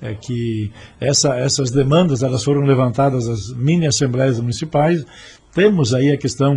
que essas demandas elas foram levantadas às mini-assembleias municipais. Temos aí a questão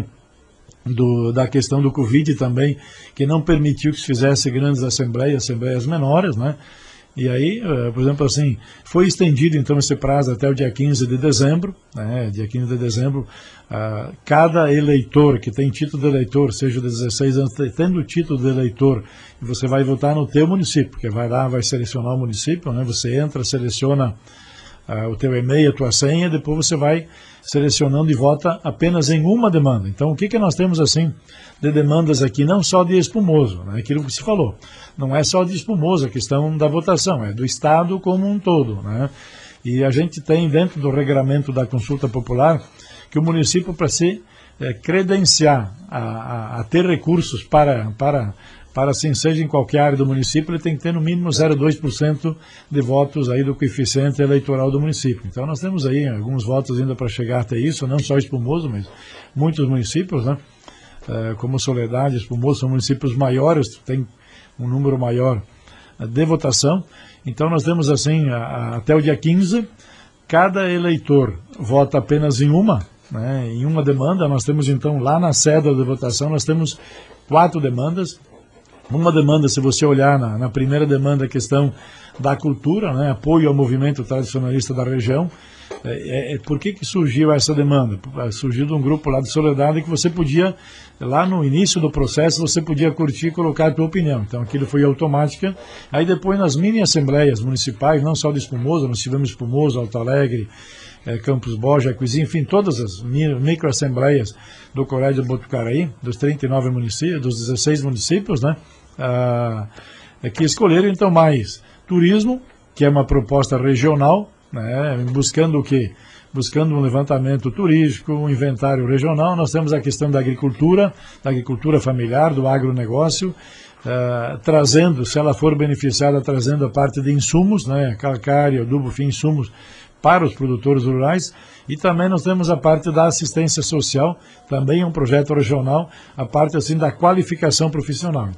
da questão do Covid também, que não permitiu que se fizesse grandes assembleias menores, né? E aí, por exemplo, assim, foi estendido então esse prazo até o dia 15 de dezembro, né? Dia 15 de dezembro, cada eleitor que tem título de eleitor, seja de 16 anos, tendo título de eleitor, você vai votar no teu município, porque vai lá, vai selecionar o município, né? Você entra, seleciona o teu e-mail, a tua senha, depois você vai selecionando e vota apenas em uma demanda. Então, o que nós temos assim de demandas aqui, não só de Espumoso, né? Aquilo que se falou, não é só de Espumoso a questão da votação, é do Estado como um todo, né? E a gente tem dentro do regramento da consulta popular que o município, para se credenciar a ter recursos para assim, seja em qualquer área do município, ele tem que ter no mínimo 0,2% de votos aí do coeficiente eleitoral do município. Então nós temos aí alguns votos ainda para chegar até isso, não só Espumoso, mas muitos municípios, né? Como Soledade, Espumoso, são municípios maiores, tem um número maior de votação. Então nós temos assim, até o dia 15, cada eleitor vota apenas em uma, né? Em uma demanda. Nós temos então lá na cédula de votação, nós temos 4 demandas. Uma demanda, se você olhar na primeira demanda, a questão da cultura, né, apoio ao movimento tradicionalista da região. Por que surgiu essa demanda? Surgiu de um grupo lá de Soledade que você podia, lá no início do processo, você podia curtir e colocar a tua opinião. Então aquilo foi automática. Aí depois nas mini-assembleias municipais, não só de Espumoso, nós tivemos Espumoso, Alto Alegre, Campos Borja, Jacuizinho, enfim, todas as microassembleias do Colégio de Botucaraí, dos 39 municípios, dos 16 municípios, né? Que escolheram então mais turismo, que é uma proposta regional, né? Buscando o quê? Buscando um levantamento turístico, um inventário regional. Nós temos a questão da agricultura familiar, do agronegócio, trazendo, se ela for beneficiada, trazendo a parte de insumos, né? Calcário, adubo, fim, insumos para os produtores rurais. E também nós temos a parte da assistência social, também é um projeto regional, a parte assim da qualificação profissional.